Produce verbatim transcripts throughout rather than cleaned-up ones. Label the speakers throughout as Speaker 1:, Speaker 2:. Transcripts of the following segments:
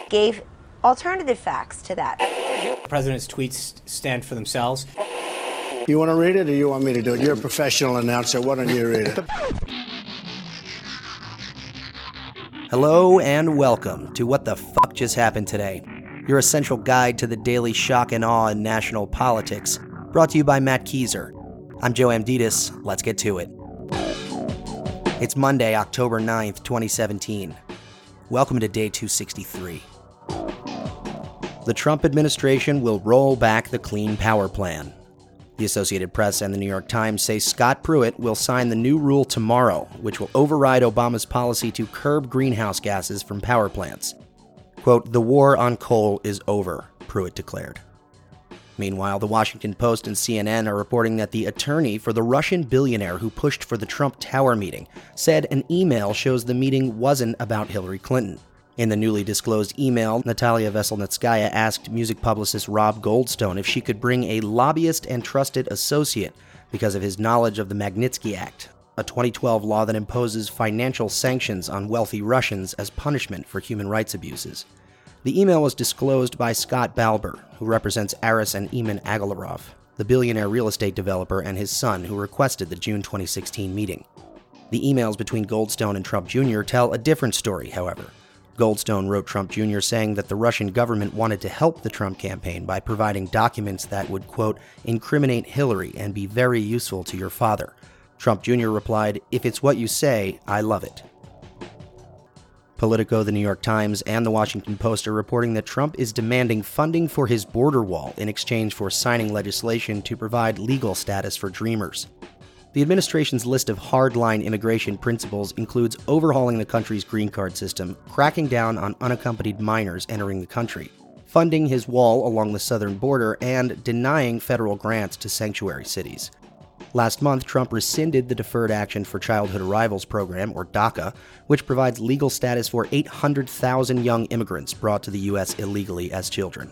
Speaker 1: gave alternative facts to that.
Speaker 2: The president's tweets stand for themselves.
Speaker 3: You want to read it or you want me to do it? You're a professional announcer. Why don't you read it?
Speaker 4: Hello and welcome to What the Fuck Just Happened Today, your essential guide to the daily shock and awe in national politics, brought to you by Matt Kieser. I'm Joe Amditis. Let's get to it. It's Monday, October ninth, twenty seventeen. Welcome to day two sixty-three. The Trump administration will roll back the Clean Power Plan. The Associated Press and the New York Times say Scott Pruitt will sign the new rule tomorrow, which will override Obama's policy to curb greenhouse gases from power plants. Quote, "The war on coal is over," Pruitt declared. Meanwhile, the Washington Post and C N N are reporting that the attorney for the Russian billionaire who pushed for the Trump Tower meeting said an email shows the meeting wasn't about Hillary Clinton. In the newly disclosed email, Natalia Veselnitskaya asked music publicist Rob Goldstone if she could bring a lobbyist and trusted associate because of his knowledge of the Magnitsky Act, a twenty twelve law that imposes financial sanctions on wealthy Russians as punishment for human rights abuses. The email was disclosed by Scott Balber, who represents Aris and Eamon Agalarov, the billionaire real estate developer, and his son, who requested the June twenty sixteen meeting. The emails between Goldstone and Trump Junior tell a different story, however. Goldstone wrote Trump Junior saying that the Russian government wanted to help the Trump campaign by providing documents that would, quote, "incriminate Hillary and be very useful to your father." Trump Junior replied, "If it's what you say, I love it." Politico, the New York Times, and the Washington Post are reporting that Trump is demanding funding for his border wall in exchange for signing legislation to provide legal status for Dreamers. The administration's list of hardline immigration principles includes overhauling the country's green card system, cracking down on unaccompanied minors entering the country, funding his wall along the southern border, and denying federal grants to sanctuary cities. Last month, Trump rescinded the Deferred Action for Childhood Arrivals program, or DACA, which provides legal status for eight hundred thousand young immigrants brought to the U S illegally as children.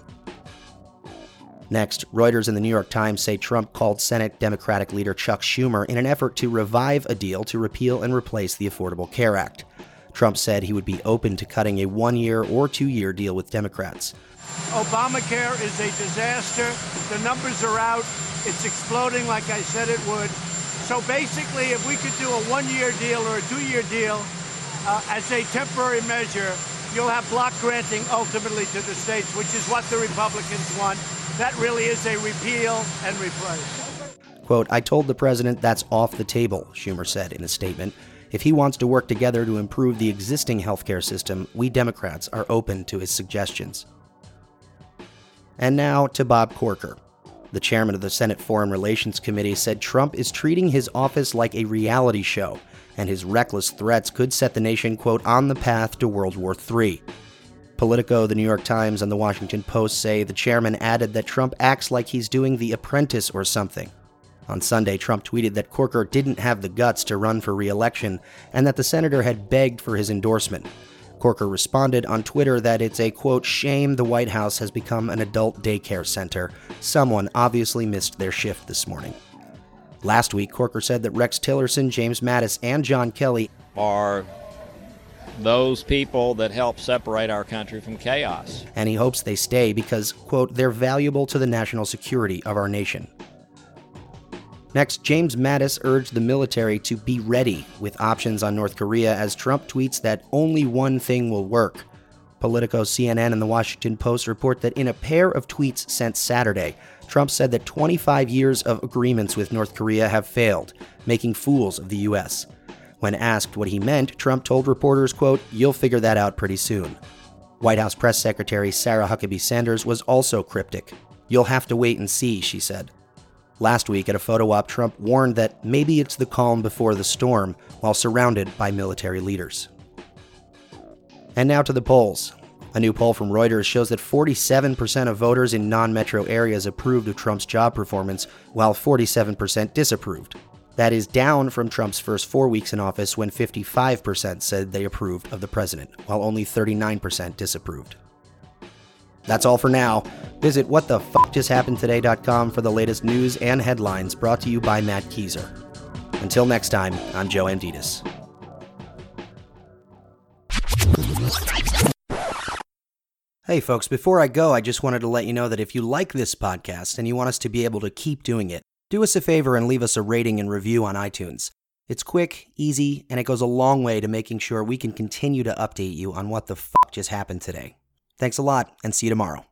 Speaker 4: Next, Reuters and the New York Times say Trump called Senate Democratic leader Chuck Schumer in an effort to revive a deal to repeal and replace the Affordable Care Act. Trump said he would be open to cutting a one-year or two-year deal with Democrats.
Speaker 5: Obamacare is a disaster. The numbers are out. It's exploding like I said it would. So basically, if we could do a one-year deal or a two-year deal uh, as a temporary measure, you'll have block granting ultimately to the states, which is what the Republicans want. That really is a repeal and replace.
Speaker 4: Quote, "I told the president that's off the table," Schumer said in a statement. "If he wants to work together to improve the existing healthcare system, we Democrats are open to his suggestions." And now to Bob Corker. The chairman of the Senate Foreign Relations Committee said Trump is treating his office like a reality show, and his reckless threats could set the nation, quote, "on the path to World War Three. Politico, the New York Times, and the Washington Post say the chairman added that Trump acts like he's doing The Apprentice or something. On Sunday, Trump tweeted that Corker didn't have the guts to run for re-election and that the senator had begged for his endorsement. Corker responded on Twitter that it's a, quote, "shame the White House has become an adult daycare center. Someone obviously missed their shift this morning." Last week, Corker said that Rex Tillerson, James Mattis, and John Kelly
Speaker 6: are those people that help separate our country from chaos.
Speaker 4: And he hopes they stay because, quote, "they're valuable to the national security of our nation." Next, James Mattis urged the military to be ready with options on North Korea as Trump tweets that only one thing will work. Politico, C N N, and the Washington Post report that in a pair of tweets sent Saturday, Trump said that twenty-five years of agreements with North Korea have failed, making fools of the U S. When asked what he meant, Trump told reporters, quote, "You'll figure that out pretty soon." White House Press Secretary Sarah Huckabee Sanders was also cryptic. "You'll have to wait and see," she said. Last week at a photo op, Trump warned that maybe it's the calm before the storm while surrounded by military leaders. And now to the polls. A new poll from Reuters shows that forty-seven percent of voters in non-metro areas approved of Trump's job performance, while forty-seven percent disapproved. That is down from Trump's first four weeks in office when fifty-five percent said they approved of the president, while only thirty-nine percent disapproved. That's all for now. Visit what the fuck just happened today dot com for the latest news and headlines, brought to you by Matt Kieser. Until next time, I'm Joe Amditis. Hey folks, before I go, I just wanted to let you know that if you like this podcast and you want us to be able to keep doing it, do us a favor and leave us a rating and review on iTunes. It's quick, easy, and it goes a long way to making sure we can continue to update you on what the fuck just happened today. Thanks a lot, and see you tomorrow.